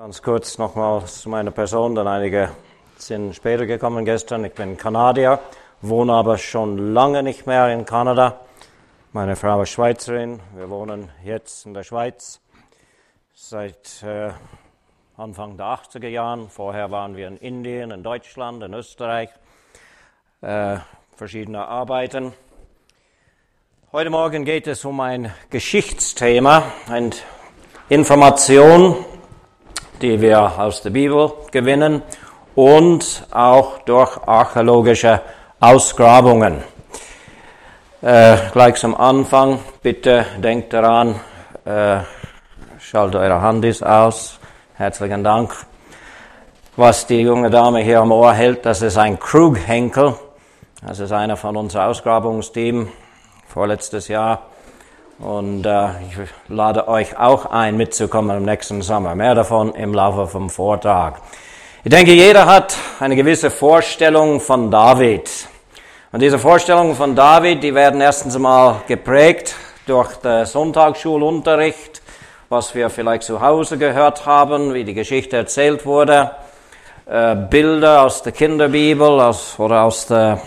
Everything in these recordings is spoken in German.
Ganz kurz nochmal zu meiner Person, denn einige sind später gekommen gestern. Ich bin Kanadier, wohne aber schon lange nicht mehr in Kanada. Meine Frau ist Schweizerin. Wir wohnen jetzt in der Schweiz seit Anfang der 80er Jahren. Vorher waren wir in Indien, in Deutschland, in Österreich, verschiedene Arbeiten. Heute Morgen geht es um ein Geschichtsthema, eine Information, die wir aus der Bibel gewinnen und auch durch archäologische Ausgrabungen. Gleich zum Anfang, bitte denkt daran, schaltet eure Handys aus. Herzlichen Dank. Was die junge Dame hier am Ohr hält, das ist ein Krughenkel. Das ist einer von unserem Ausgrabungsteam vorletztes Jahr. Und ich lade euch auch ein, mitzukommen im nächsten Sommer. Mehr davon im Laufe vom Vortrag. Ich denke, jeder hat eine gewisse Vorstellung von David. Und diese Vorstellungen von David, die werden erstens einmal geprägt durch den Sonntagsschulunterricht, was wir vielleicht zu Hause gehört haben, wie die Geschichte erzählt wurde, Bilder aus der Kinderbibel oder aus der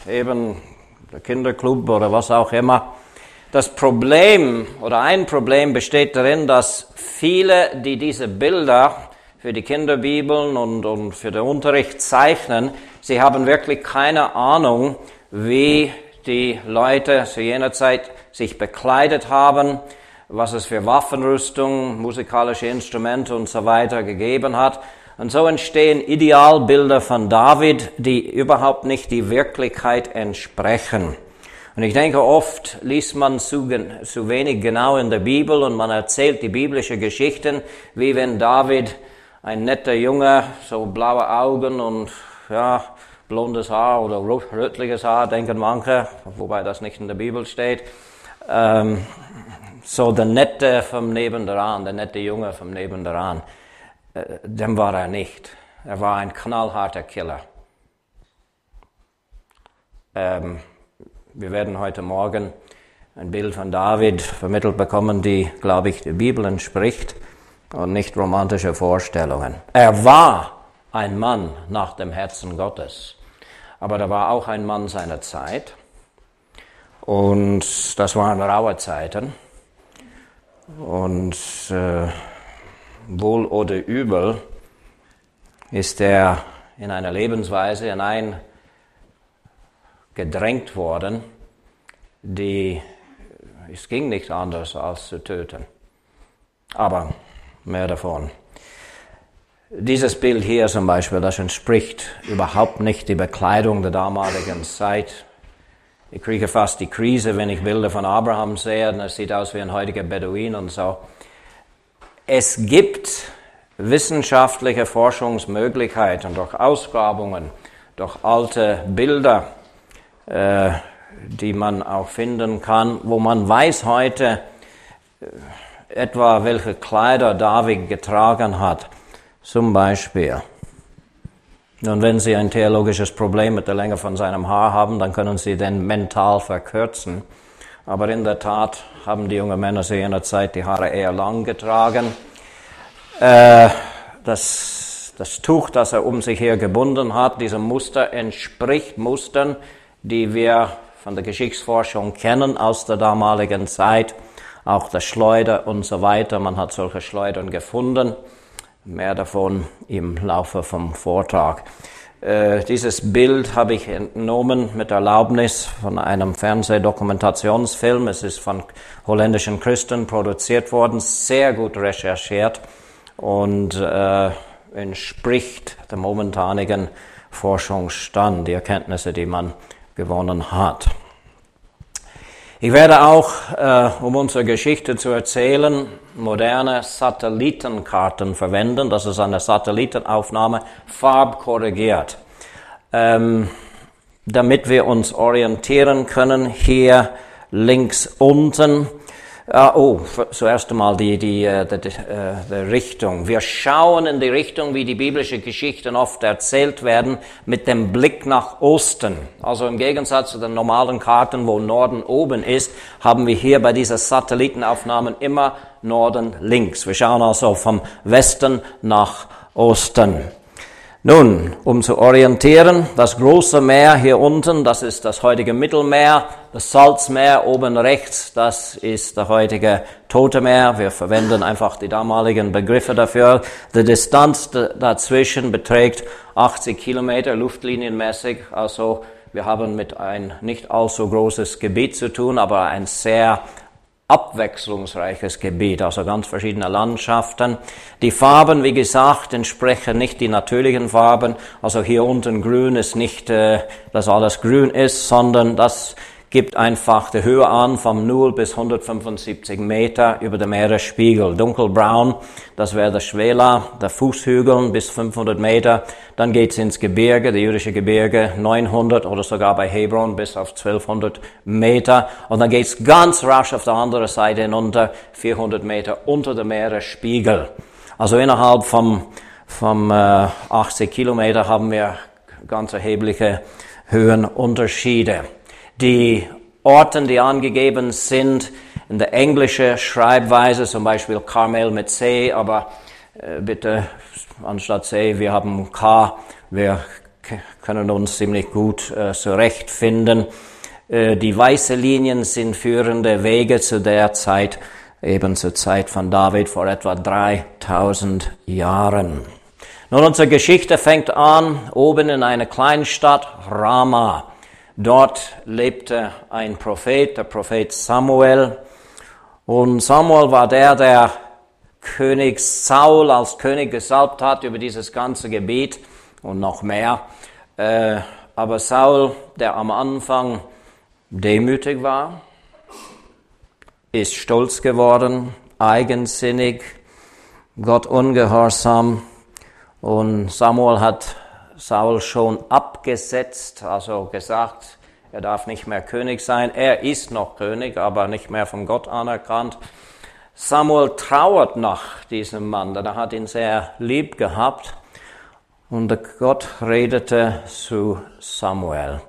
Kinderclub oder was auch immer. Das Problem oder ein Problem besteht darin, dass viele, die diese Bilder für die Kinderbibeln und für den Unterricht zeichnen, sie haben wirklich keine Ahnung, wie die Leute zu jener Zeit sich bekleidet haben, was es für Waffenrüstung, musikalische Instrumente und so weiter gegeben hat. Und so entstehen Idealbilder von David, die überhaupt nicht die Wirklichkeit entsprechen. Und ich denke, oft liest man zu wenig genau in der Bibel und man erzählt die biblischen Geschichten, wie wenn David, ein netter Junge, so blaue Augen und blondes Haar oder rötliches Haar, denken manche, wobei das nicht in der Bibel steht, so der Nette vom Nebendran, der nette Junge vom Nebendran, dem war er nicht. Er war ein knallharter Killer. Wir werden heute Morgen ein Bild von David vermittelt bekommen, die, glaube ich, der Bibel entspricht und nicht romantische Vorstellungen. Er war ein Mann nach dem Herzen Gottes, aber er war auch ein Mann seiner Zeit und das waren raue Zeiten und wohl oder übel ist er in einer Lebensweise gedrängt worden, es ging nicht anders als zu töten. Aber mehr davon. Dieses Bild hier zum Beispiel, das entspricht überhaupt nicht die Bekleidung der damaligen Zeit. Ich kriege fast die Krise, wenn ich Bilder von Abraham sehe, und es sieht aus wie ein heutiger Beduin und so. Es gibt wissenschaftliche Forschungsmöglichkeiten durch Ausgrabungen, durch alte Bilder, die man auch finden kann, wo man weiß heute etwa, welche Kleider David getragen hat. Zum Beispiel. Und wenn Sie ein theologisches Problem mit der Länge von seinem Haar haben, dann können Sie den mental verkürzen. Aber in der Tat haben die jungen Männer zu jener Zeit die Haare eher lang getragen. Das Tuch, das er um sich her gebunden hat, diesem Muster entspricht Mustern, die wir von der Geschichtsforschung kennen aus der damaligen Zeit, auch der Schleuder und so weiter. Man hat solche Schleudern gefunden, mehr davon im Laufe vom Vortrag. Dieses Bild habe ich entnommen mit Erlaubnis von einem Fernsehdokumentationsfilm. Es ist von holländischen Christen produziert worden, sehr gut recherchiert und entspricht dem momentanigen Forschungsstand, die Erkenntnisse, die man gewonnen hat. Ich werde auch, um unsere Geschichte zu erzählen, moderne Satellitenkarten verwenden. Das ist eine Satellitenaufnahme, farbkorrigiert. Damit wir uns orientieren können, hier links unten Zuerst einmal die Richtung. Wir schauen in die Richtung, wie die biblischen Geschichten oft erzählt werden, mit dem Blick nach Osten. Also im Gegensatz zu den normalen Karten, wo Norden oben ist, haben wir hier bei diesen Satellitenaufnahmen immer Norden links. Wir schauen also vom Westen nach Osten. Nun, um zu orientieren, das große Meer hier unten, das ist das heutige Mittelmeer, das Salzmeer oben rechts, das ist das heutige Tote Meer. Wir verwenden einfach die damaligen Begriffe dafür. Die Distanz dazwischen beträgt 80 Kilometer luftlinienmäßig, also wir haben mit ein nicht allzu großes Gebiet zu tun, aber ein sehr abwechslungsreiches Gebiet, also ganz verschiedene Landschaften. Die Farben, wie gesagt, entsprechen nicht die natürlichen Farben. Also hier unten grün ist nicht, dass alles grün ist, sondern das gibt einfach die Höhe an vom 0 bis 175 Meter über dem Meeresspiegel. Dunkelbraun, das wäre der Schwela, der Fußhügel bis 500 Meter. Dann geht's ins Gebirge, die jüdische Gebirge, 900 oder sogar bei Hebron bis auf 1200 Meter. Und dann geht's ganz rasch auf der anderen Seite hinunter, 400 Meter unter dem Meeresspiegel. Also innerhalb vom 80 Kilometer haben wir ganz erhebliche Höhenunterschiede. Die Orten, die angegeben sind, in der englischen Schreibweise, zum Beispiel Carmel mit C, aber bitte anstatt C, wir haben K, wir können uns ziemlich gut zurechtfinden. Die weiße Linien sind führende Wege zu der Zeit, eben zur Zeit von David vor etwa 3000 Jahren. Nun, unsere Geschichte fängt an oben in einer Kleinstadt, Rama. Dort lebte ein Prophet, der Prophet Samuel. Und Samuel war der König Saul als König gesalbt hat über dieses ganze Gebiet und noch mehr. Aber Saul, der am Anfang demütig war, ist stolz geworden, eigensinnig, Gott ungehorsam. Und Samuel hat Saul schon abgesetzt, also gesagt, er darf nicht mehr König sein. Er ist noch König, aber nicht mehr von Gott anerkannt. Samuel trauert nach diesem Mann, denn er hat ihn sehr lieb gehabt. Und Gott redete zu Samuel.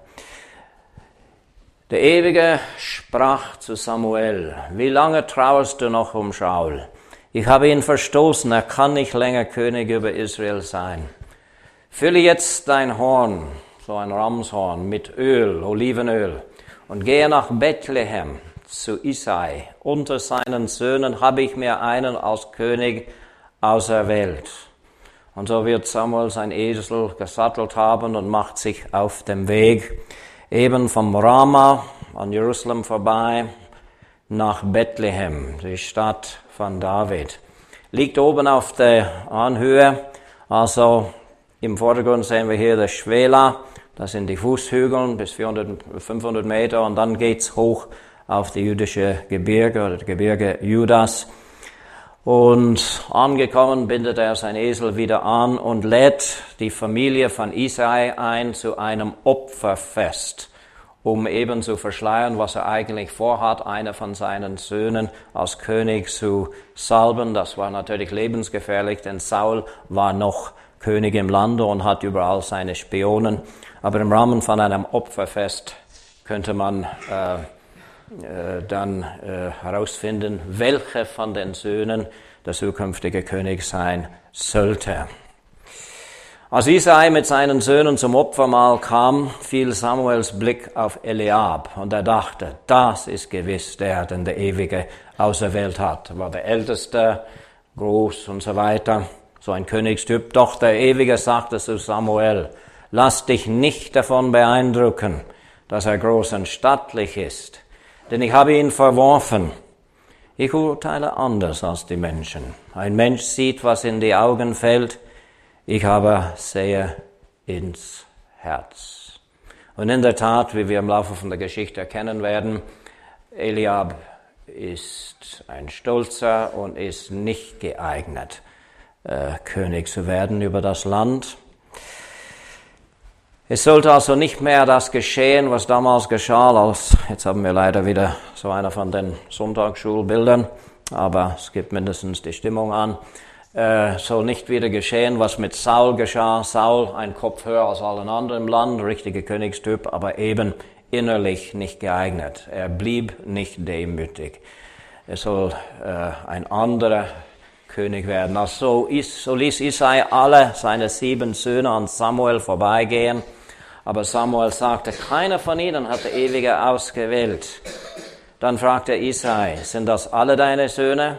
Der Ewige sprach zu Samuel: Wie lange trauerst du noch um Saul? Ich habe ihn verstoßen, er kann nicht länger König über Israel sein. Fülle jetzt dein Horn, so ein Ramshorn, mit Öl, Olivenöl, und gehe nach Bethlehem zu Isai. Unter seinen Söhnen habe ich mir einen als König auserwählt. Und so wird Samuel sein Esel gesattelt haben und macht sich auf dem Weg, eben vom Rama an Jerusalem vorbei, nach Bethlehem, die Stadt von David. Liegt oben auf der Anhöhe, also im Vordergrund sehen wir hier das Schwela, das sind die Fußhügel bis 500 Meter, und dann geht's hoch auf die jüdische Gebirge oder das Gebirge Judas. Und angekommen bindet er sein Esel wieder an und lädt die Familie von Isai ein zu einem Opferfest, um eben zu verschleiern, was er eigentlich vorhat, einer von seinen Söhnen als König zu salben. Das war natürlich lebensgefährlich, denn Saul war noch König im Lande und hat überall seine Spionen. Aber im Rahmen von einem Opferfest könnte man dann herausfinden, welcher von den Söhnen der zukünftige König sein sollte. Als Isai mit seinen Söhnen zum Opfermahl kam, fiel Samuels Blick auf Eliab und er dachte, das ist gewiss der, den der Ewige auserwählt hat. Er war der Älteste, groß und so weiter, so ein Königstyp. Doch der Ewige sagte zu Samuel: Lass dich nicht davon beeindrucken, dass er groß und stattlich ist, denn ich habe ihn verworfen. Ich urteile anders als die Menschen. Ein Mensch sieht, was in die Augen fällt, ich aber sehe ins Herz. Und in der Tat, wie wir im Laufe von der Geschichte erkennen werden, Eliab ist ein Stolzer und ist nicht geeignet, König zu werden über das Land. Es sollte also nicht mehr das geschehen, was damals geschah, jetzt haben wir leider wieder so einer von den Sonntagsschulbildern, aber es gibt mindestens die Stimmung an. Soll nicht wieder geschehen, was mit Saul geschah. Saul, ein Kopf höher als allen anderen im Land, richtiger Königstyp, aber eben innerlich nicht geeignet. Er blieb nicht demütig. Er soll ein anderer König werden. Also so ließ Isai alle seine 7 Söhne an Samuel vorbeigehen. Aber Samuel sagte, keiner von ihnen hat der Ewige ausgewählt. Dann fragte Isai, sind das alle deine Söhne?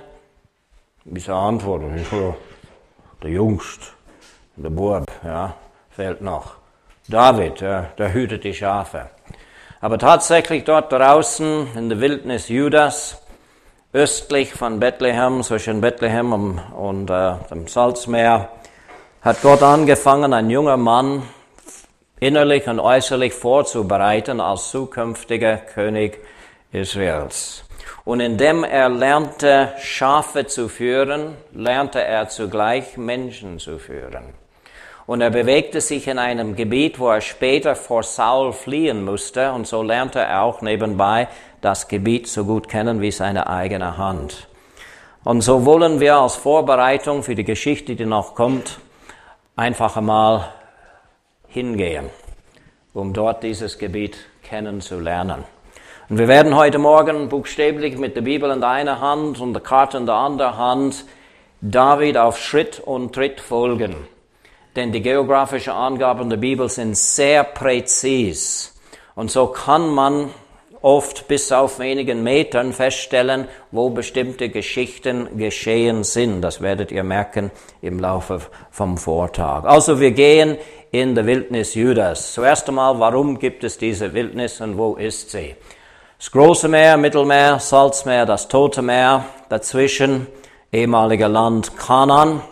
Isai antwortete, der Jüngste, der Bub, ja, fehlt noch. David, der hütet die Schafe. Aber tatsächlich dort draußen in der Wildnis Judas, östlich von Bethlehem, zwischen Bethlehem und dem Salzmeer, hat Gott angefangen, ein junger Mann innerlich und äußerlich vorzubereiten als zukünftiger König Israels. Und indem er lernte, Schafe zu führen, lernte er zugleich Menschen zu führen. Und er bewegte sich in einem Gebiet, wo er später vor Saul fliehen musste. Und so lernte er auch nebenbei das Gebiet so gut kennen wie seine eigene Hand. Und so wollen wir als Vorbereitung für die Geschichte, die noch kommt, einfach einmal hingehen, um dort dieses Gebiet kennenzulernen. Und wir werden heute Morgen buchstäblich mit der Bibel in der einen Hand und der Karte in der anderen Hand David auf Schritt und Tritt folgen. Denn die geografischen Angaben der Bibel sind sehr präzis. Und so kann man oft bis auf wenigen Metern feststellen, wo bestimmte Geschichten geschehen sind. Das werdet ihr merken im Laufe vom Vortag. Also wir gehen in der Wildnis Judas. Zuerst einmal, warum gibt es diese Wildnis und wo ist sie? Das Große Meer, Mittelmeer, Salzmeer, das Tote Meer, dazwischen ehemalige Land Kanaan.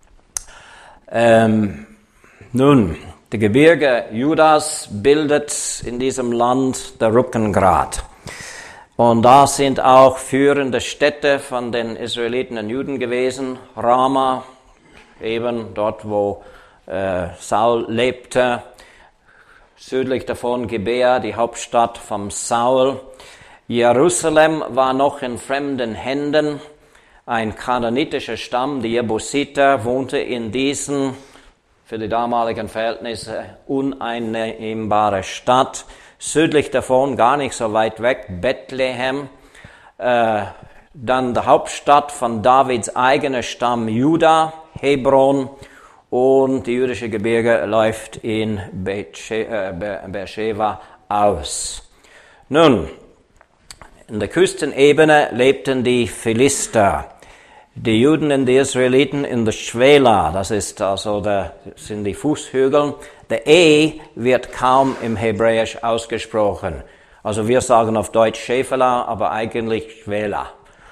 Nun, die Gebirge Judas bildet in diesem Land der Rückgrat. Und da sind auch führende Städte von den Israeliten und Juden gewesen. Rama, eben dort, wo Saul lebte. Südlich davon Gibea, die Hauptstadt von Saul. Jerusalem war noch in fremden Händen. Ein kananitischer Stamm, die Jebusiter, wohnte in diesen, für die damaligen Verhältnisse, uneinnehmbare Stadt. Südlich davon, gar nicht so weit weg, Bethlehem. Dann die Hauptstadt von Davids eigener Stamm Juda, Hebron. Und die jüdische Gebirge läuft in Beersheba aus. Nun, in der Küstenebene lebten die Philister. Die Juden und die Israeliten in der Schwela, das ist also sind die Fußhügel. Der E wird kaum im Hebräisch ausgesprochen. Also wir sagen auf Deutsch Schefela, aber eigentlich Schwela.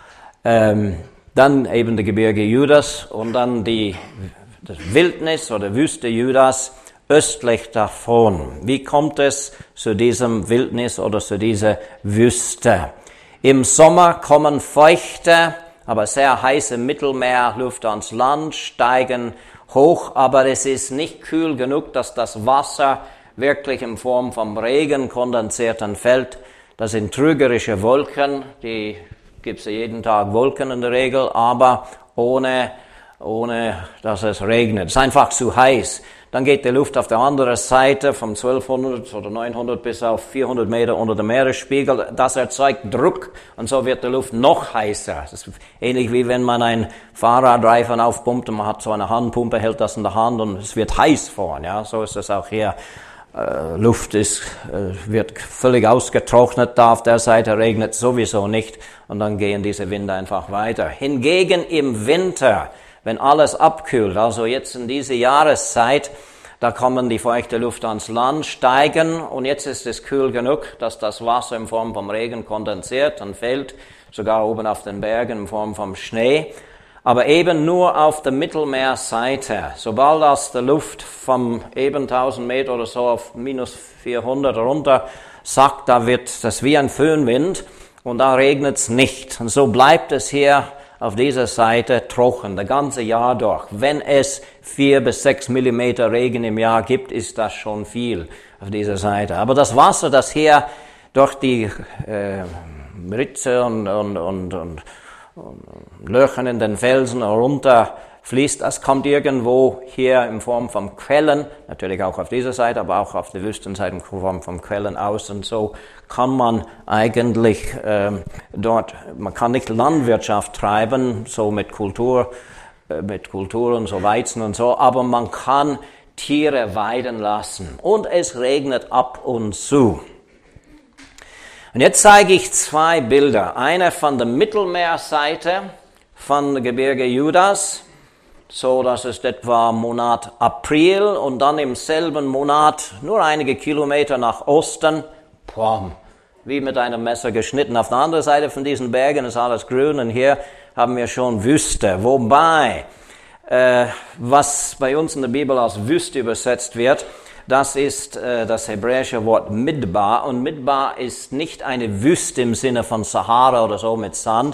Dann eben die Gebirge Judas und dann das Wildnis oder Wüste Judas östlich davon. Wie kommt es zu diesem Wildnis oder zu dieser Wüste? Im Sommer kommen feuchte, aber sehr heiße Mittelmeerluft ans Land, steigen hoch, aber es ist nicht kühl genug, dass das Wasser wirklich in Form von Regen kondensiert und fällt. Das sind trügerische Wolken, die gibt's ja jeden Tag Wolken in der Regel, aber ohne dass es regnet. Es ist einfach zu heiß. Dann geht die Luft auf der anderen Seite von 1200 oder 900 bis auf 400 Meter unter dem Meeresspiegel. Das erzeugt Druck und so wird die Luft noch heißer. Das ist ähnlich wie wenn man ein Fahrradreifen aufpumpt und man hat so eine Handpumpe, hält das in der Hand und es wird heiß vorn. Ja, so ist es auch hier. Luft wird völlig ausgetrocknet, da auf der Seite regnet sowieso nicht und dann gehen diese Winde einfach weiter. Hingegen im Winter, wenn alles abkühlt, also jetzt in diese Jahreszeit, da kommen die feuchte Luft ans Land, steigen und jetzt ist es kühl genug, dass das Wasser in Form vom Regen kondensiert und fällt, sogar oben auf den Bergen in Form vom Schnee, aber eben nur auf der Mittelmeerseite. Sobald das die Luft vom eben 1000 Meter oder so auf minus 400 runter sackt, da wird das wie ein Föhnwind und da regnet es nicht. Und so bleibt es hier auf dieser Seite trocken, das ganze Jahr durch. Wenn es 4 bis 6 Millimeter Regen im Jahr gibt, ist das schon viel auf dieser Seite. Aber das Wasser, das hier durch die Ritze und Löcher in den Felsen herunter fließt, das kommt irgendwo hier in Form von Quellen, natürlich auch auf dieser Seite, aber auch auf der Wüstenseite in Form von Quellen aus. Und so kann man eigentlich dort, man kann nicht Landwirtschaft treiben, so mit Kultur und so Weizen und so, aber man kann Tiere weiden lassen. Und es regnet ab und zu. Und jetzt zeige ich 2 Bilder. Eine von der Mittelmeerseite von der Gebirge Judas, so dass es etwa Monat April und dann im selben Monat nur einige Kilometer nach Osten, wie mit einem Messer geschnitten. Auf der anderen Seite von diesen Bergen ist alles grün und hier haben wir schon Wüste. Wobei, was bei uns in der Bibel als Wüste übersetzt wird, das ist das hebräische Wort Midbar. Und Midbar ist nicht eine Wüste im Sinne von Sahara oder so mit Sand.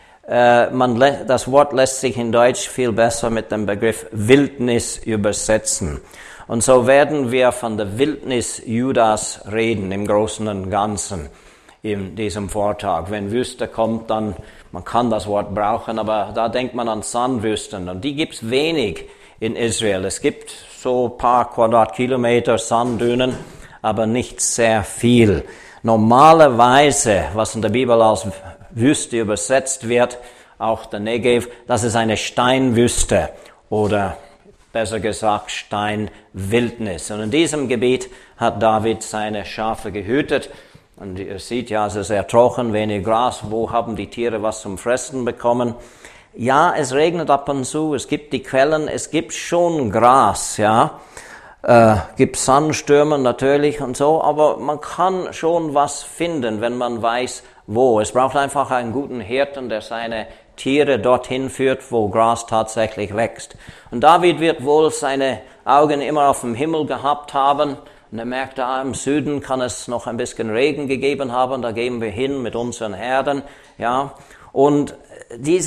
Das Wort lässt sich in Deutsch viel besser mit dem Begriff Wildnis übersetzen. Und so werden wir von der Wildnis Judas reden im Großen und Ganzen in diesem Vortrag. Wenn Wüste kommt, dann, man kann das Wort brauchen, aber da denkt man an Sandwüsten und die gibt's wenig in Israel. Es gibt so ein paar Quadratkilometer Sanddünen, aber nicht sehr viel. Normalerweise, was in der Bibel als Wüste übersetzt wird, auch der Negev, das ist eine Steinwüste oder besser gesagt Steinwildnis. Und in diesem Gebiet hat David seine Schafe gehütet. Und ihr seht ja, es ist sehr trocken, wenig Gras. Wo haben die Tiere was zum Fressen bekommen? Ja, es regnet ab und zu, es gibt die Quellen, es gibt schon Gras, ja. Gibt Sandstürme natürlich und so, aber man kann schon was finden, wenn man weiß, wo. Es braucht einfach einen guten Hirten, der seine Tiere dorthin führt, wo Gras tatsächlich wächst. Und David wird wohl seine Augen immer auf dem Himmel gehabt haben. Und er merkt, im Süden kann es noch ein bisschen Regen gegeben haben, da gehen wir hin mit unseren Herden, ja. Und die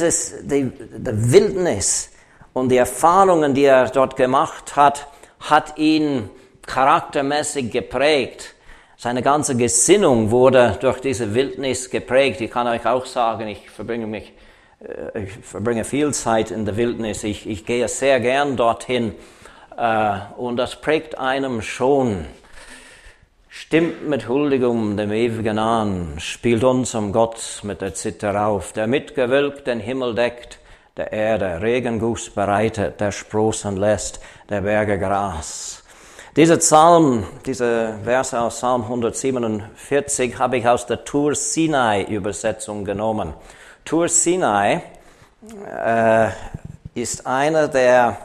Wildnis und die Erfahrungen, die er dort gemacht hat, hat ihn charaktermäßig geprägt. Seine ganze Gesinnung wurde durch diese Wildnis geprägt. Ich kann euch auch sagen, ich verbringe viel Zeit in der Wildnis. Ich gehe sehr gern dorthin. Und das prägt einem schon. Stimmt mit Huldigung dem Ewigen an, spielt unserem Gott mit der Zither auf, der mit Gewölk den Himmel deckt, der Erde Regenguss bereitet, der sprossen lässt, der Berge Gras. Diese Verse aus Psalm 147 habe ich aus der Tur Sinai Übersetzung genommen. Tur Sinai ist einer der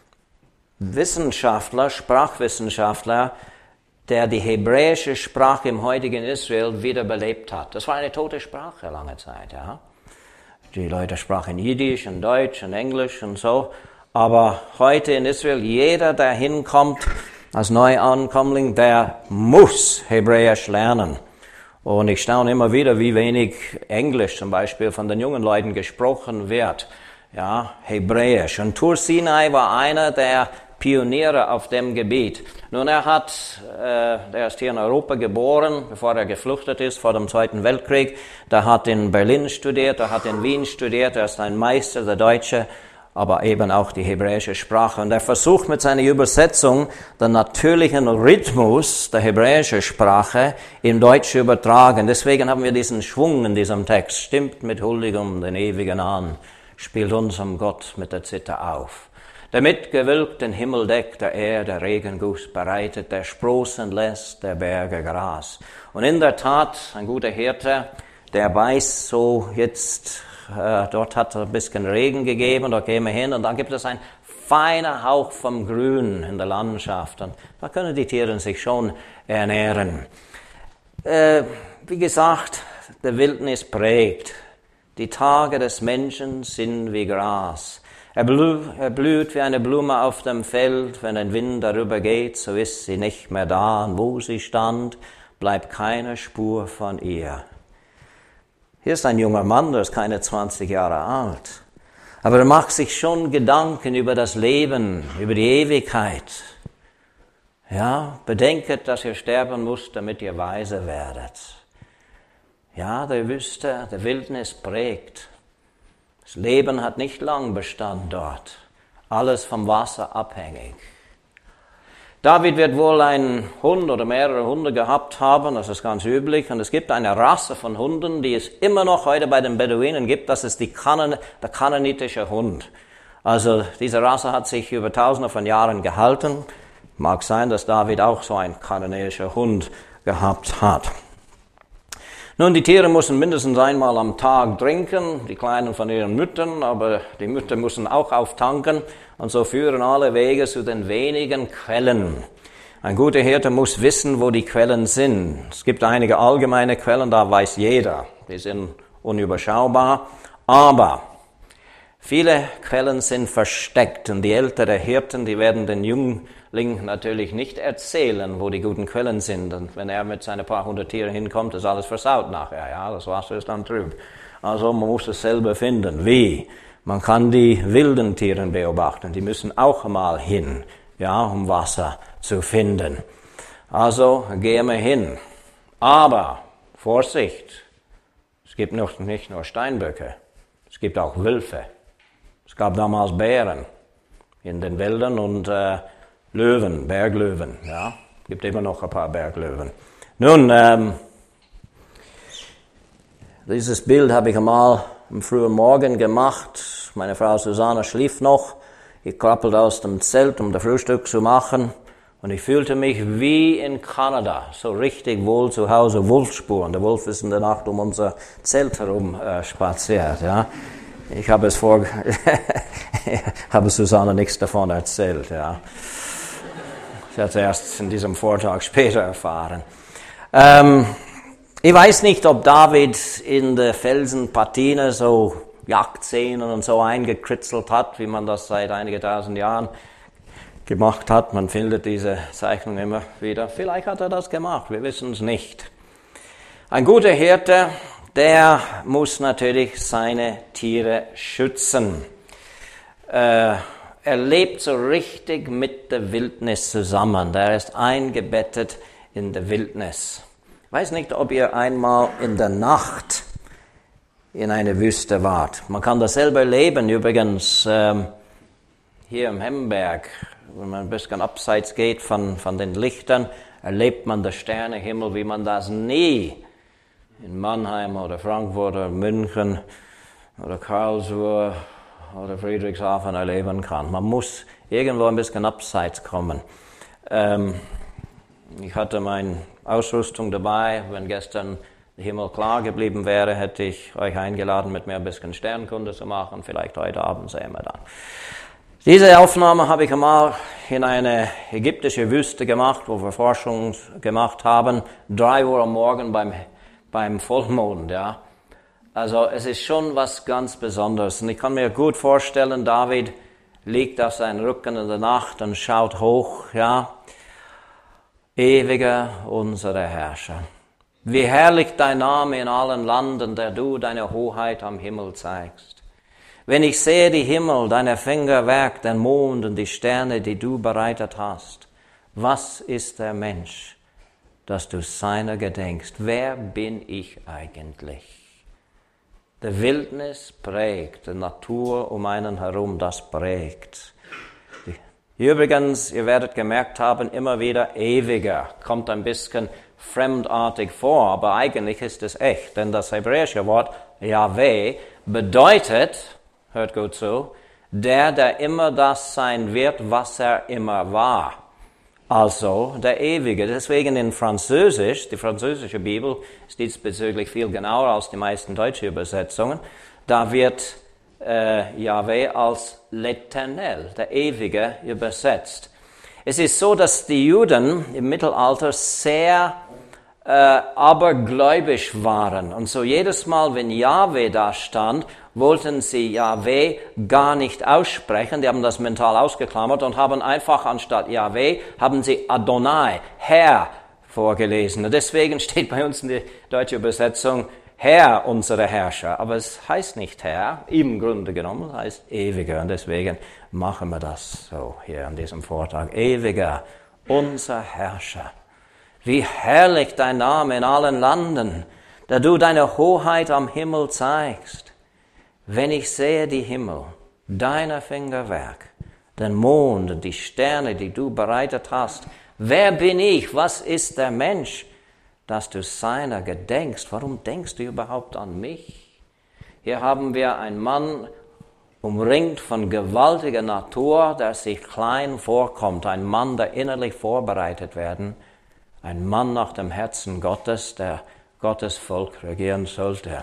Sprachwissenschaftler, der die hebräische Sprache im heutigen Israel wiederbelebt hat. Das war eine tote Sprache lange Zeit, ja. Die Leute sprachen Jiddisch und Deutsch und Englisch und so. Aber heute in Israel, jeder, der hinkommt als Neuankömmling, der muss Hebräisch lernen. Und ich staune immer wieder, wie wenig Englisch zum Beispiel von den jungen Leuten gesprochen wird. Ja, Hebräisch. Und Tur Sinai war einer der Pioniere auf dem Gebiet. Nun, er ist hier in Europa geboren, bevor er geflüchtet ist vor dem Zweiten Weltkrieg. Der hat in Berlin studiert, er hat in Wien studiert, er ist ein Meister der Deutsche, aber eben auch die hebräische Sprache. Und er versucht mit seiner Übersetzung den natürlichen Rhythmus der hebräischen Sprache in Deutsch zu übertragen. Deswegen haben wir diesen Schwung in diesem Text. Stimmt mit Huldigung den Ewigen an, spielt unserem Gott mit der Zither auf. Der mit Gewölk den Himmel deckt, der Erde Regenguss bereitet, der sprossen lässt, der Berge Gras. Und in der Tat, ein guter Hirte, der weiß so jetzt, dort hat es ein bisschen Regen gegeben, da gehen wir hin und dann gibt es ein feiner Hauch vom Grün in der Landschaft. Und da können die Tiere sich schon ernähren. Wie gesagt, der Wildnis prägt. Die Tage des Menschen sind wie Gras. Er blüht wie eine Blume auf dem Feld, wenn ein Wind darüber geht, so ist sie nicht mehr da, und wo sie stand, bleibt keine Spur von ihr. Hier ist ein junger Mann, der ist keine 20 Jahre alt. Aber er macht sich schon Gedanken über das Leben, über die Ewigkeit. Ja, bedenket, dass ihr sterben müsst, damit ihr weise werdet. Ja, der Wüste, der Wildnis prägt. Das Leben hat nicht lang Bestand dort. Alles vom Wasser abhängig. David wird wohl einen Hund oder mehrere Hunde gehabt haben, das ist ganz üblich. Und es gibt eine Rasse von Hunden, die es immer noch heute bei den Beduinen gibt, das ist der kananitische Hund. Also diese Rasse hat sich über Tausende von Jahren gehalten. Mag sein, dass David auch so einen kananäischer Hund gehabt hat. Nun, die Tiere müssen mindestens einmal am Tag trinken, die Kleinen von ihren Müttern, aber die Mütter müssen auch auftanken und so führen alle Wege zu den wenigen Quellen. Ein guter Hirte muss wissen, wo die Quellen sind. Es gibt einige allgemeine Quellen, da weiß jeder, die sind unüberschaubar, aber viele Quellen sind versteckt und die älteren Hirten, die werden den Jüngling natürlich nicht erzählen, wo die guten Quellen sind. Und wenn er mit seinen paar hundert Tieren hinkommt, ist alles versaut nachher. Ja, das Wasser ist dann trüb. Also man muss es selber finden. Wie? Man kann die wilden Tiere beobachten. Die müssen auch mal hin, ja, um Wasser zu finden. Also gehen wir hin. Aber Vorsicht! Es gibt nicht nur Steinböcke. Es gibt auch Wölfe. Es gab damals Bären in den Wäldern und Löwen, Berglöwen, ja. Gibt immer noch ein paar Berglöwen. Nun, dieses Bild habe ich einmal am frühen Morgen gemacht. Meine Frau Susanne schlief noch. Ich krabbelte aus dem Zelt, um das Frühstück zu machen. Und ich fühlte mich wie in Kanada, so richtig wohl zu Hause, Wolfsspuren. Der Wolf ist in der Nacht um unser Zelt herum spaziert, ja. Ich habe habe Susanne nichts davon erzählt, ja. Ich hatte erst in diesem Vortrag später erfahren. Ich weiß nicht, ob David in der Felsenpatine so Jagdszenen und so eingekritzelt hat, wie man das seit einigen tausend Jahren gemacht hat. Man findet diese Zeichnung immer wieder. Vielleicht hat er das gemacht, wir wissen es nicht. Ein guter Hirte, der muss natürlich seine Tiere schützen. Er lebt so richtig mit der Wildnis zusammen. Der ist eingebettet in der Wildnis. Ich weiß nicht, ob ihr einmal in der Nacht in einer Wüste wart. Man kann das selber erleben. Übrigens, hier im Hemmenberg, wenn man ein bisschen abseits geht von den Lichtern, erlebt man den Sternenhimmel, wie man das nie in Mannheim oder Frankfurt oder München oder Karlsruhe oder Friedrichshafen erleben kann. Man muss irgendwo ein bisschen abseits kommen. Ich hatte meine Ausrüstung dabei. Wenn gestern der Himmel klar geblieben wäre, hätte ich euch eingeladen, mit mir ein bisschen Sternkunde zu machen. Vielleicht heute Abend sehen wir dann. Diese Aufnahme habe ich einmal in eine ägyptische Wüste gemacht, wo wir Forschung gemacht haben. 3 Uhr am Morgen beim Vollmond, ja. Also es ist schon was ganz Besonderes. Und ich kann mir gut vorstellen, David liegt auf seinem Rücken in der Nacht und schaut hoch, ja. Ewiger unser Herrscher. Wie herrlich dein Name in allen Landen, der du deine Hoheit am Himmel zeigst. Wenn ich sehe die Himmel, deine Fingerwerk, den Mond und die Sterne, die du bereitet hast, was ist der Mensch, dass du seiner gedenkst? Wer bin ich eigentlich? Die Wildnis prägt, die Natur um einen herum, das prägt. Übrigens, ihr werdet gemerkt haben, immer wieder ewiger, kommt ein bisschen fremdartig vor, aber eigentlich ist es echt, denn das hebräische Wort Yahweh bedeutet, hört gut zu, der immer das sein wird, was er immer war. Also der Ewige. Deswegen in Französisch, die französische Bibel ist diesbezüglich viel genauer als die meisten deutschen Übersetzungen, da wird Yahweh als l'Éternel, der Ewige, übersetzt. Es ist so, dass die Juden im Mittelalter sehr abergläubisch waren. Und so jedes Mal, wenn Yahweh da stand, wollten sie Yahweh gar nicht aussprechen. Die haben das mental ausgeklammert und haben einfach anstatt Yahweh, haben sie Adonai, Herr, vorgelesen. Und deswegen steht bei uns in der deutschen Übersetzung Herr, unser Herrscher. Aber es heißt nicht Herr, im Grunde genommen, es heißt Ewiger. Und deswegen machen wir das so hier an diesem Vortrag. Ewiger, unser Herrscher. Wie herrlich dein Name in allen Landen, da du deine Hoheit am Himmel zeigst. Wenn ich sehe die Himmel, deiner Fingerwerk, den Mond und die Sterne, die du bereitet hast, wer bin ich, was ist der Mensch, dass du seiner gedenkst? Warum denkst du überhaupt an mich? Hier haben wir einen Mann, umringt von gewaltiger Natur, der sich klein vorkommt, ein Mann, der innerlich vorbereitet werden, ein Mann nach dem Herzen Gottes, der Gottes Volk regieren sollte.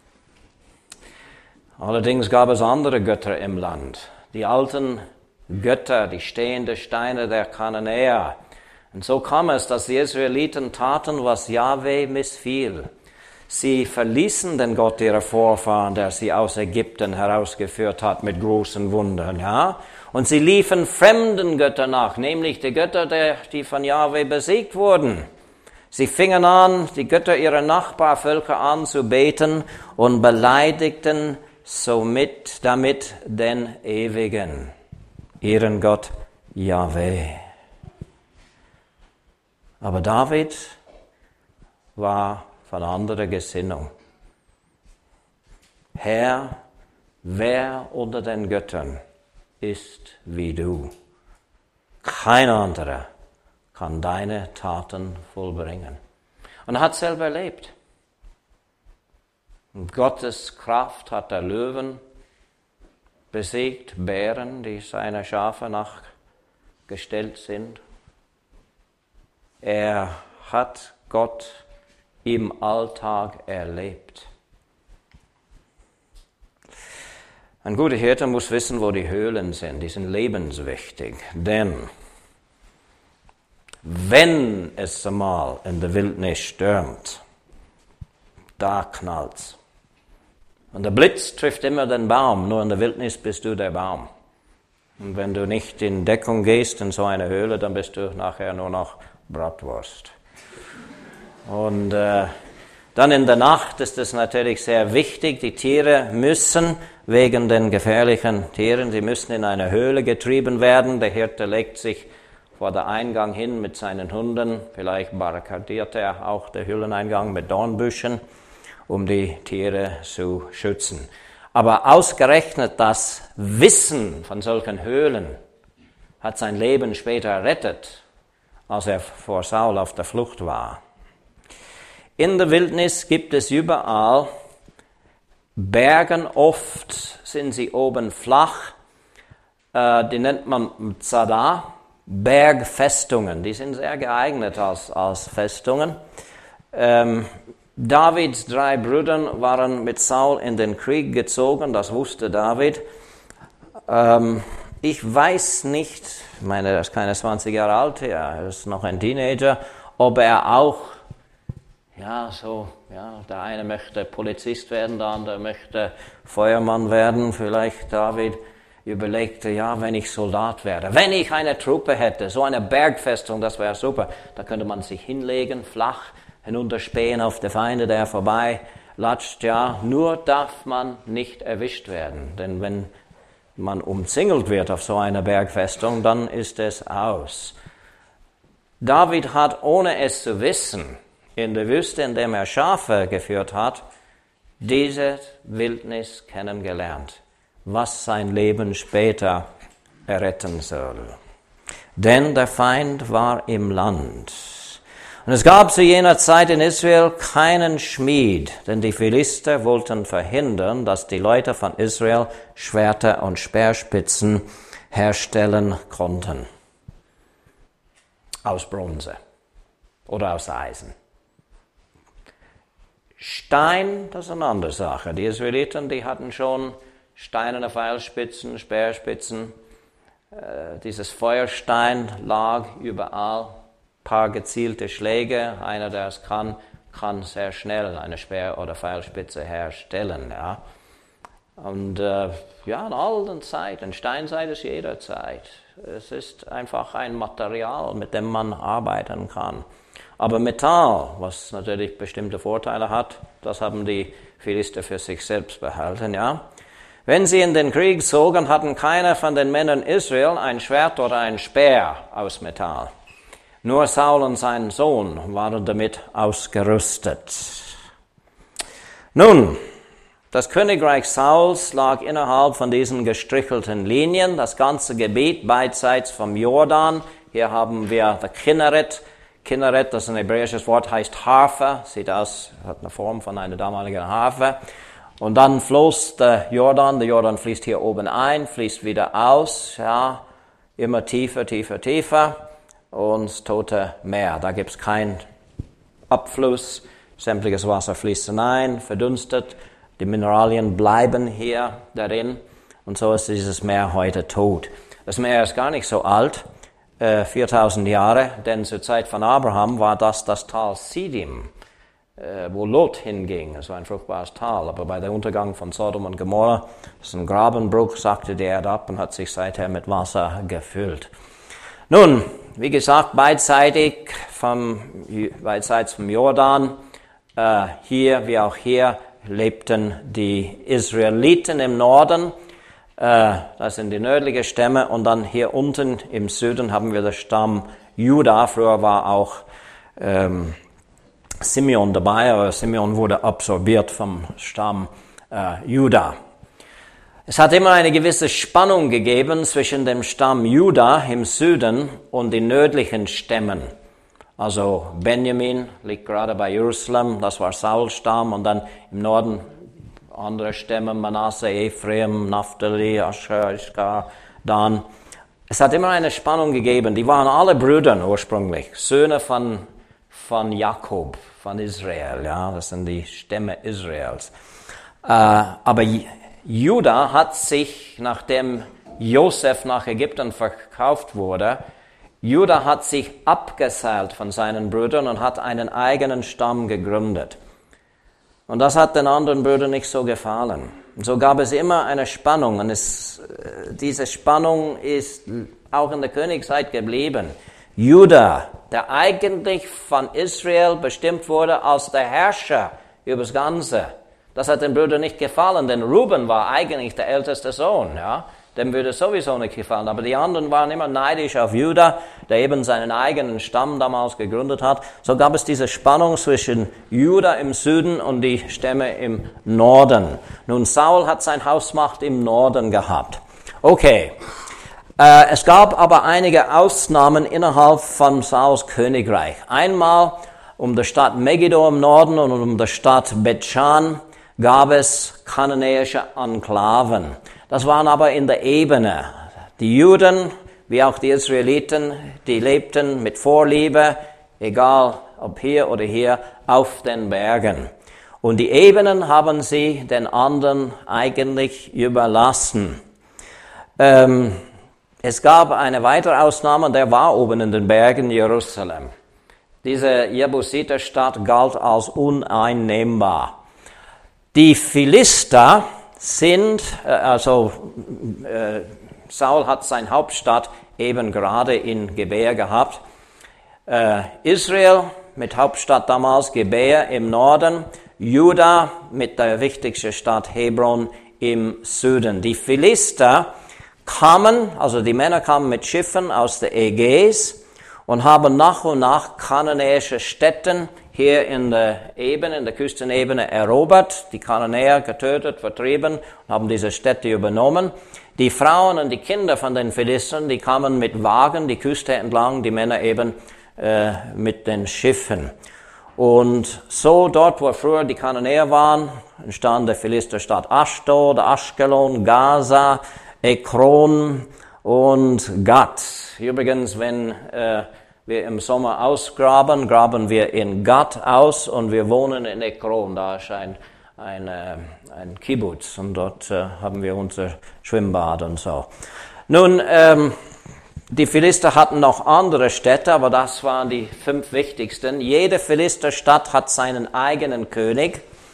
Allerdings gab es andere Götter im Land, die alten Götter, die stehenden Steine der Kananäer. Und so kam es, dass die Israeliten taten, was Jahwe missfiel. Sie verließen den Gott ihrer Vorfahren, der sie aus Ägypten herausgeführt hat mit großen Wundern, ja. Und sie liefen fremden Göttern nach, nämlich die Götter, die von Jahwe besiegt wurden. Sie fingen an, die Götter ihrer Nachbarvölker anzubeten und beleidigten damit den Ewigen, ihren Gott Jahwe. Aber David war von anderer Gesinnung. Herr, wer unter den Göttern ist wie du? Kein anderer kann deine Taten vollbringen. Und er hat selber erlebt. Und Gottes Kraft hat der Löwen besiegt, Bären, die seiner Schafe nachgestellt sind. Er hat Gott im Alltag erlebt. Ein guter Hirte muss wissen, wo die Höhlen sind. Die sind lebenswichtig. Denn wenn es einmal in der Wildnis stürmt, da knallt's. Und der Blitz trifft immer den Baum, nur in der Wildnis bist du der Baum. Und wenn du nicht in Deckung gehst in so eine Höhle, dann bist du nachher nur noch Bratwurst. Und dann in der Nacht ist es natürlich sehr wichtig, die Tiere müssen wegen den gefährlichen Tieren, sie müssen in eine Höhle getrieben werden. Der Hirte legt sich vor der Eingang hin mit seinen Hunden, vielleicht barrikadiert er auch den Höhleneingang mit Dornbüschen, um die Tiere zu schützen. Aber ausgerechnet das Wissen von solchen Höhlen hat sein Leben später errettet, als er vor Saul auf der Flucht war. In der Wildnis gibt es überall Bergen, oft sind sie oben flach, die nennt man Tzada, Bergfestungen, die sind sehr geeignet als Festungen. Davids 3 Brüder waren mit Saul in den Krieg gezogen, das wusste David. Ich weiß nicht, ich meine, er ist keine 20 Jahre alt, er ist noch ein Teenager, ob er auch, der eine möchte Polizist werden, der andere möchte Feuermann werden. Vielleicht David überlegte, wenn ich Soldat wäre, wenn ich eine Truppe hätte, so eine Bergfestung, das wäre super. Da könnte man sich hinlegen, flach, hinunterspähen auf die Feinde, der vorbei latscht, nur darf man nicht erwischt werden. Denn wenn man umzingelt wird auf so einer Bergfestung, dann ist es aus. David hat, ohne es zu wissen, in der Wüste, in der er Schafe geführt hat, diese Wildnis kennengelernt, was sein Leben später erretten soll. Denn der Feind war im Land. Und es gab zu jener Zeit in Israel keinen Schmied, denn die Philister wollten verhindern, dass die Leute von Israel Schwerter und Speerspitzen herstellen konnten. Aus Bronze oder aus Eisen. Stein, das ist eine andere Sache. Die Israeliten, die hatten schon steinerne Pfeilspitzen, Speerspitzen. Dieses Feuerstein lag überall. Paar gezielte Schläge. Einer, der es kann sehr schnell eine Speer- oder Pfeilspitze herstellen. Ja. Und in allen Zeiten, Steinzeit ist jederzeit. Es ist einfach ein Material, mit dem man arbeiten kann. Aber Metall, was natürlich bestimmte Vorteile hat, das haben die Philister für sich selbst behalten, ja. Wenn sie in den Krieg zogen, hatten keiner von den Männern Israel ein Schwert oder ein Speer aus Metall. Nur Saul und sein Sohn waren damit ausgerüstet. Nun, das Königreich Sauls lag innerhalb von diesen gestrichelten Linien, das ganze Gebiet beidseits vom Jordan. Hier haben wir das Kinneret. Kinneret, das ist ein hebräisches Wort, heißt Harfe, sieht aus, hat eine Form von einer damaligen Harfe. Und dann floss der Jordan fließt hier oben ein, fließt wieder aus, ja, immer tiefer, tiefer, tiefer. Und das Tote Meer, da gibt's keinen Abfluss, sämtliches Wasser fließt hinein, verdunstet. Die Mineralien bleiben hier darin und so ist dieses Meer heute tot. Das Meer ist gar nicht so alt, 4000 Jahre, denn zur Zeit von Abraham war das Tal Sidim, wo Lot hinging. Es war ein fruchtbares Tal, aber bei der Untergang von Sodom und Gomorra, das ist ein Grabenbruch, sackte die Erde ab und hat sich seither mit Wasser gefüllt. Nun, wie gesagt, beidseits vom Jordan, hier wie auch hier, lebten die Israeliten im Norden, das sind die nördlichen Stämme, und dann hier unten im Süden haben wir den Stamm Juda. Früher war auch Simeon dabei, aber Simeon wurde absorbiert vom Stamm Juda. Es hat immer eine gewisse Spannung gegeben zwischen dem Stamm Juda im Süden und den nördlichen Stämmen. Also Benjamin liegt gerade bei Jerusalem, das war Sauls Stamm, und dann im Norden andere Stämme, Manasse, Ephraim, Naphtali, Ascher, Ischkar, Dan. Es hat immer eine Spannung gegeben. Die waren alle Brüder ursprünglich, Söhne von Jakob, von Israel, ja, das sind die Stämme Israels. Aber Juda hat sich, nachdem Josef nach Ägypten verkauft wurde, Juda hat sich abgeseilt von seinen Brüdern und hat einen eigenen Stamm gegründet. Und das hat den anderen Brüdern nicht so gefallen. Und so gab es immer eine Spannung. Und diese Spannung ist auch in der Königszeit geblieben. Juda, der eigentlich von Israel bestimmt wurde als der Herrscher über das Ganze, das hat den Brüdern nicht gefallen, denn Ruben war eigentlich der älteste Sohn, ja. Dem würde es sowieso nicht gefallen. Aber die anderen waren immer neidisch auf Juda, der eben seinen eigenen Stamm damals gegründet hat. So gab es diese Spannung zwischen Juda im Süden und die Stämme im Norden. Nun, Saul hat seine Hausmacht im Norden gehabt. Okay. Es gab aber einige Ausnahmen innerhalb von Sauls Königreich. Einmal um die Stadt Megiddo im Norden und um die Stadt Beth-Shan gab es kananäische Enklaven. Das waren aber in der Ebene. Die Juden, wie auch die Israeliten, die lebten mit Vorliebe, egal ob hier oder hier, auf den Bergen. Und die Ebenen haben sie den anderen eigentlich überlassen. Es gab eine weitere Ausnahme, der war oben in den Bergen Jerusalem. Diese Jebusiterstadt galt als uneinnehmbar. Die Philister sind, Saul hat seine Hauptstadt eben gerade in Gebäa gehabt. Israel mit Hauptstadt damals Gebäa im Norden, Juda mit der wichtigsten Stadt Hebron im Süden. Die Philister kamen, also die Männer kamen mit Schiffen aus der Ägäis und haben nach und nach kananäische Städte hier in der Ebene, in der Küstenebene erobert, die Kananäer getötet, vertrieben und haben diese Städte übernommen. Die Frauen und die Kinder von den Philistern, die kamen mit Wagen die Küste entlang, die Männer eben mit den Schiffen. Und so dort, wo früher die Kananäer waren, entstand der Philisterstadt Ashdod, Ashkelon, Gaza, Ekron und Gat. Übrigens, wenn wir im Sommer ausgraben, graben wir in Gat aus und wir wohnen in Ekron. Da ist ein Kibbutz und dort haben wir unser Schwimmbad und so. Nun, die Philister hatten noch andere Städte, aber das waren die 5 wichtigsten. Jede Philisterstadt hat seinen eigenen König.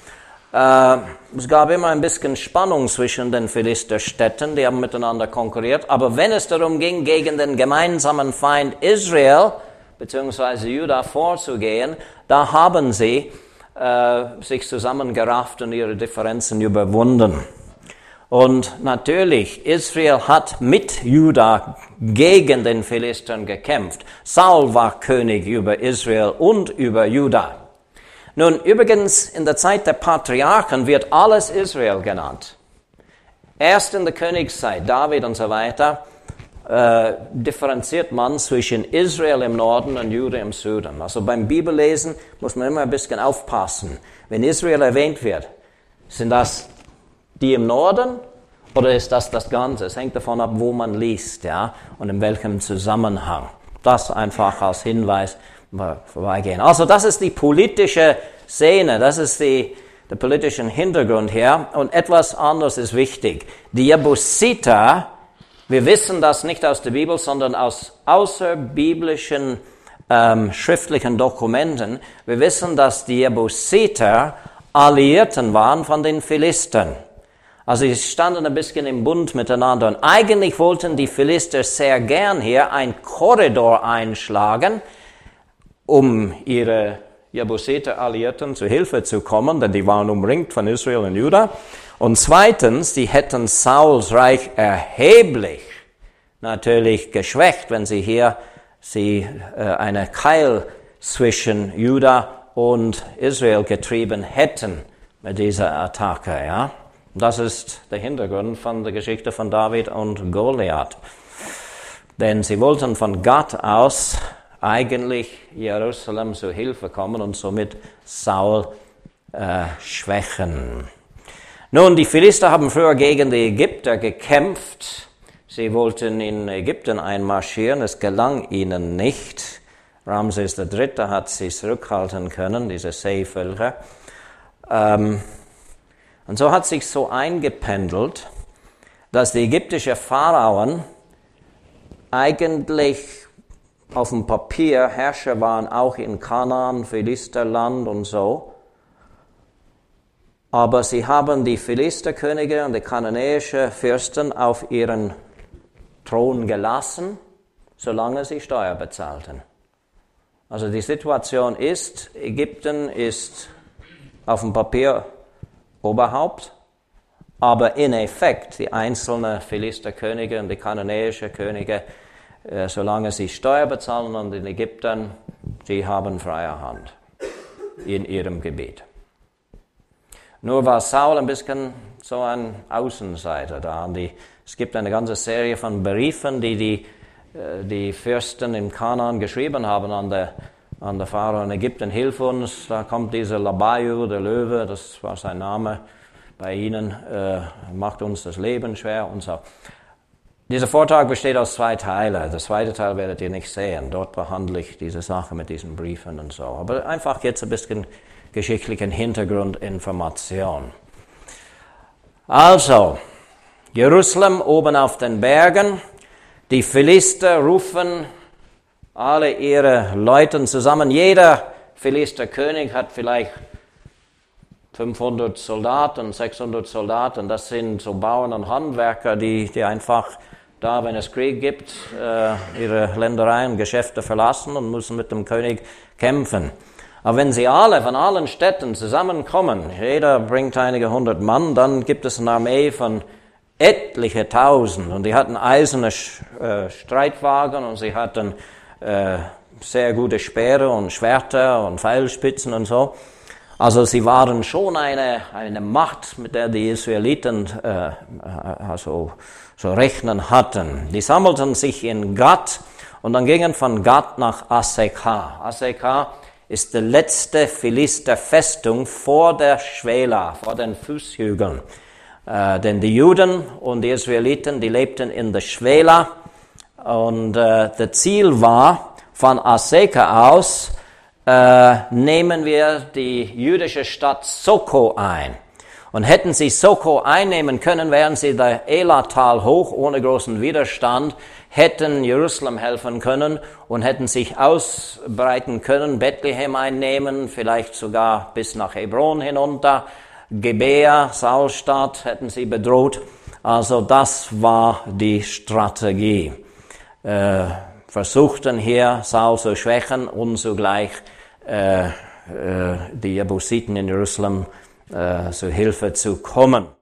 Es gab immer ein bisschen Spannung zwischen den Philisterstädten, die haben miteinander konkurriert. Aber wenn es darum ging, gegen den gemeinsamen Feind Israel bzw. Juda vorzugehen, da haben sie sich zusammengerafft und ihre Differenzen überwunden. Und natürlich, Israel hat mit Juda gegen den Philistern gekämpft. Saul war König über Israel und über Juda. Nun, übrigens, in der Zeit der Patriarchen wird alles Israel genannt. Erst in der Königszeit, David und so weiter, differenziert man zwischen Israel im Norden und Juda im Süden. Also beim Bibellesen muss man immer ein bisschen aufpassen. Wenn Israel erwähnt wird, sind das die im Norden oder ist das das Ganze? Es hängt davon ab, wo man liest, ja, und in welchem Zusammenhang. Das einfach als Hinweis vorbeigehen. Also das ist die politische Szene, das ist der politische Hintergrund hier. Und etwas anderes ist wichtig. Die Jebusiter, wir wissen das nicht aus der Bibel, sondern aus außerbiblischen schriftlichen Dokumenten. Wir wissen, dass die Jebusiter Alliierten waren von den Philistern. Also sie standen ein bisschen im Bund miteinander. Und eigentlich wollten die Philister sehr gern hier einen Korridor einschlagen, um ihre Jebusiter Alliierten zu Hilfe zu kommen, denn die waren umringt von Israel und Juda. Und zweitens, die hätten Sauls Reich erheblich natürlich geschwächt, wenn sie hier eine Keil zwischen Juda und Israel getrieben hätten mit dieser Attacke, ja. Das ist der Hintergrund von der Geschichte von David und Goliath. Denn sie wollten von Gott aus eigentlich Jerusalem zu Hilfe kommen und somit Saul schwächen. Nun, die Philister haben früher gegen die Ägypter gekämpft. Sie wollten in Ägypten einmarschieren, es gelang ihnen nicht. Ramses III. Hat sie zurückhalten können, diese Seevölker. Und so hat sich so eingependelt, dass die ägyptischen Pharaonen eigentlich auf dem Papier Herrscher waren, auch in Kanaan, Philisterland und so. Aber sie haben die Philisterkönige und die kananäischen Fürsten auf ihren Thron gelassen, solange sie Steuer bezahlten. Also die Situation ist, Ägypten ist auf dem Papier Oberhaupt, aber in Effekt die einzelnen Philisterkönige und die kananäischen Könige, solange sie Steuer bezahlen an den Ägyptern, sie haben freie Hand in ihrem Gebiet. Nur war Saul ein bisschen so ein Außenseiter da. Es gibt eine ganze Serie von Briefen, die Fürsten in Kanaan geschrieben haben an der Pharao in Ägypten. Hilf uns, da kommt dieser Labayu, der Löwe, das war sein Name bei ihnen, macht uns das Leben schwer und so. Dieser Vortrag besteht aus 2 Teilen. Das zweite Teil werdet ihr nicht sehen. Dort behandle ich diese Sache mit diesen Briefen und so. Aber einfach jetzt ein bisschen geschichtlichen Hintergrundinformation. Also, Jerusalem oben auf den Bergen. Die Philister rufen alle ihre Leute zusammen. Jeder Philisterkönig hat vielleicht 500 Soldaten, 600 Soldaten. Das sind so Bauern und Handwerker, die einfach da, wenn es Krieg gibt, ihre Ländereien, Geschäfte verlassen und müssen mit dem König kämpfen. Aber wenn sie alle von allen Städten zusammenkommen, jeder bringt einige 100 Mann, dann gibt es eine Armee von etliche Tausend. Und die hatten eiserne Streitwagen und sie hatten sehr gute Speere und Schwerter und Pfeilspitzen und so. Also sie waren schon eine Macht, mit der die Israeliten so rechnen hatten. Die sammelten sich in Gat und dann gingen von Gat nach Aseka. Aseka ist die letzte Philisterfestung vor der Schwela, vor den Fußhügeln. Denn die Juden und die Israeliten, die lebten in der Schwela und das Ziel war, von Aseka aus nehmen wir die jüdische Stadt Soko ein. Und hätten sie Soko einnehmen können, wären sie der Elatal hoch, ohne großen Widerstand, hätten Jerusalem helfen können und hätten sich ausbreiten können, Bethlehem einnehmen, vielleicht sogar bis nach Hebron hinunter, Gebäa, Saulstadt hätten sie bedroht. Also das war die Strategie. Versuchten hier Saul zu schwächen und zugleich die Jebusiten in Jerusalem zu Hilfe zu kommen.